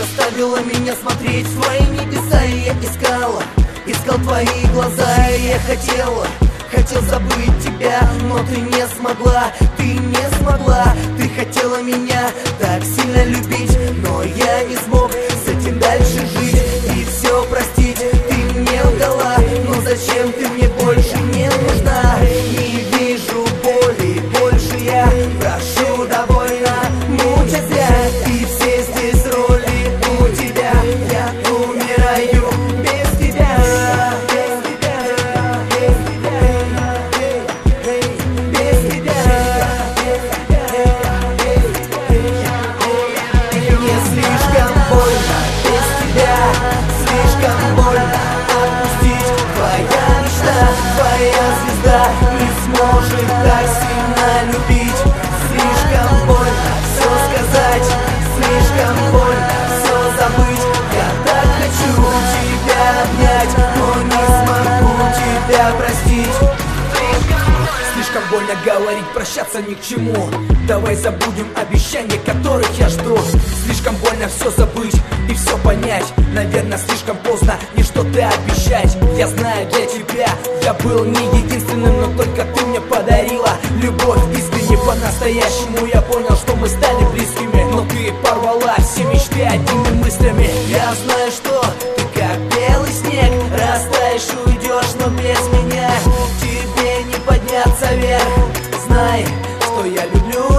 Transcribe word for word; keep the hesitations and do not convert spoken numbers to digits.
заставила меня смотреть в твои небеса. И я искала, искал твои глаза. И я хотела, хотел забыть тебя, но ты не смогла, ты не смогла. Ты хотела меня так сильно любить, но я не смог с этим дальше жить и все простить. Ты мне лгала, но зачем ты мне больше не нужна? Не вижу боли больше я, прошу, довольно мучать зря. И все здесь роли у тебя, я умираю без тебя. Без тебя, без тебя, без тебя. Мне слишком больно без тебя, слишком больно отпустить. Твоя мечта, твоя звезда не сможет так сильно любить. Слишком больно все сказать, слишком больно все забыть. Я так хочу тебя обнять, но не смогу тебя простить. Слишком больно говорить, прощаться ни к чему. Давай забудем обещания, которых я жду. Слишком больно все забыть и все понять. Наверное, слишком поздно не что-то обещать. Я знаю, для тебя я был не единственным, но только ты мне подарила любовь искренне, по-настоящему. Я понял, что мы стали близкими, но ты порвала все мечты одними мыслями. Я знаю, что ты как белый снег, растаешь, уйдешь, но без меня тебе не подняться вверх. Знай, что я люблю